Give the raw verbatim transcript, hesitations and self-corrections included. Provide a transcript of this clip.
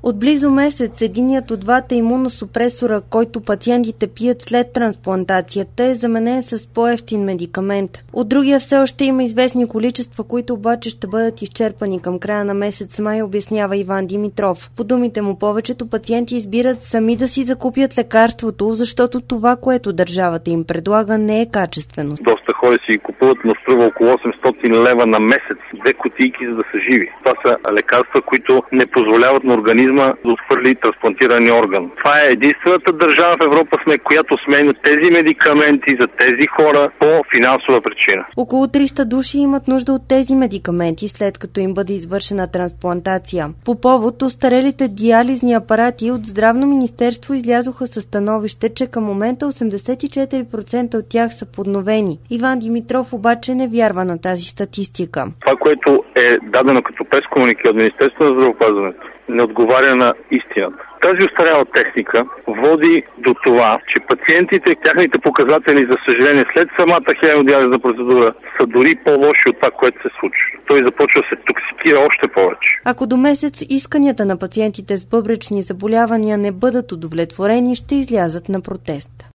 От близо месец единият от двата имуносупресора, който пациентите пият след трансплантацията, е заменен с по-евтин медикамент. От другия все още има известни количества, които обаче ще бъдат изчерпани към края на месец май, обяснява Иван Димитров. По думите му, повечето пациенти избират сами да си закупят лекарството, защото това, което държавата им предлага, не е качествено. Доста хора си купуват, но струва около осемстотин лева на месец. Две кутийки, за да са живи. Това са лекарства, които не позволяват на организма да отхвърли трансплантирания орган. Това е единствената държава в Европа, сме, която сменя тези медикаменти за тези хора по финансова причина. Около триста души имат нужда от тези медикаменти, след като им бъде извършена трансплантация. По повод остарелите диализни апарати от Здравно министерство излязоха със становище, че към момента осемдесет и четири процента от тях са подновени. Иван Димитров обаче не вярва на тази статистика. Това, което е дадено като прескомунике от Министерството на здравеопазването, не отговаря на истината. Тази остаряла техника води до това, че пациентите, тяхните показатели, за съжаление, след самата хемодиализна процедура са дори по-лоши от това, което се случва. Той започва да се токсикира още повече. Ако до месец исканията на пациентите с бъбречни заболявания не бъдат удовлетворени, ще излязат на протест.